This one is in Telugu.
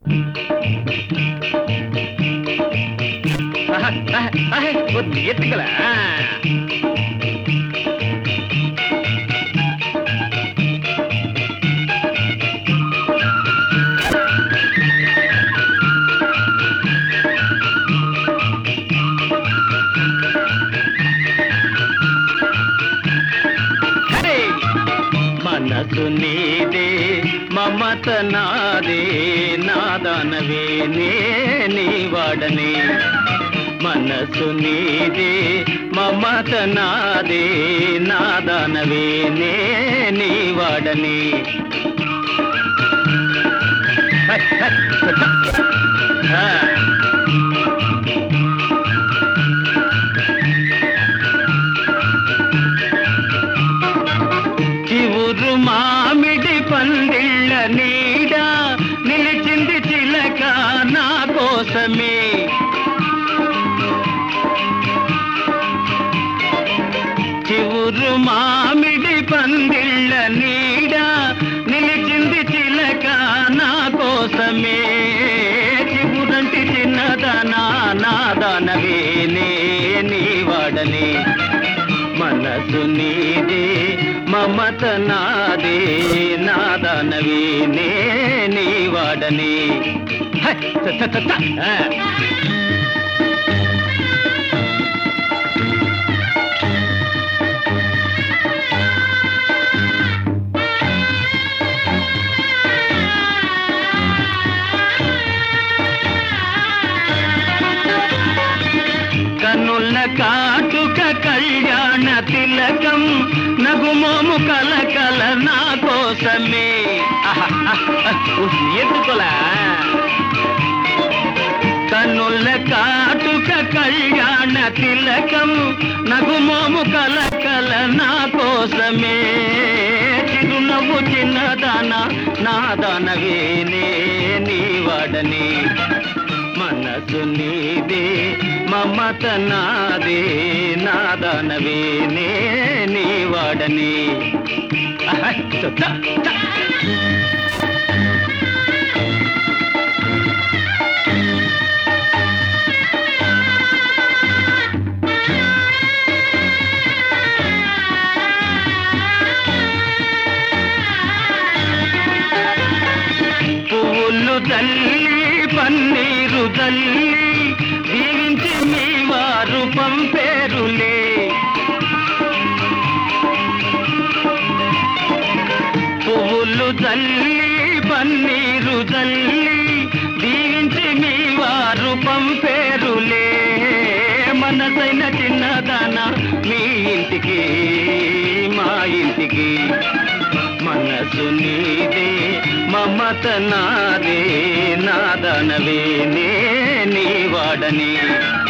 ఎత్తుకల మనసు నీదే మమత నాదే నాదానవే నీ వాడనే మనసు నీదే మమత నాదే నాదానవే నీ వాడనే చివురు మామిడి పందిళ్ళ నీడ నిలిచింది చిలక నా కోసమే చివురు మామిడి పందిళ్ళ నీడ నిలిచింది చిలక నా కోసమే చివురంటి చిన్నదానా నాదానవే నీ వాడనే మనసు నీదే మమత నాదే నాదానవే నీ వాడనే కన్నుల కాటుక కళ్యాణ తిలకం నగుమోము కలకల నా కోసమే ఎత్తుకోలా కన్నుల కాటుక కళ్యాణ తిలకం నగుమోము కలకల నా కోసమే చిరునవ్వు చిన్నదానా నాదానవే నీ వాడనే మనసు నీదే మమత నాదే నాదానవే నీ వాడనే పువ్వులు తల్లి పన్నీరు తల్లి దీవించి మీ వారు పంపేరులే పువ్వులు తల్లి పన్నీరు తల్లి దీవించి మీ వారు పంపేరులే మనసైన చిన్నదానా మీ ఇంటికి మా ఇంటికి మనసు నీదే మమత నాదే నాదానవే నీ వాడనే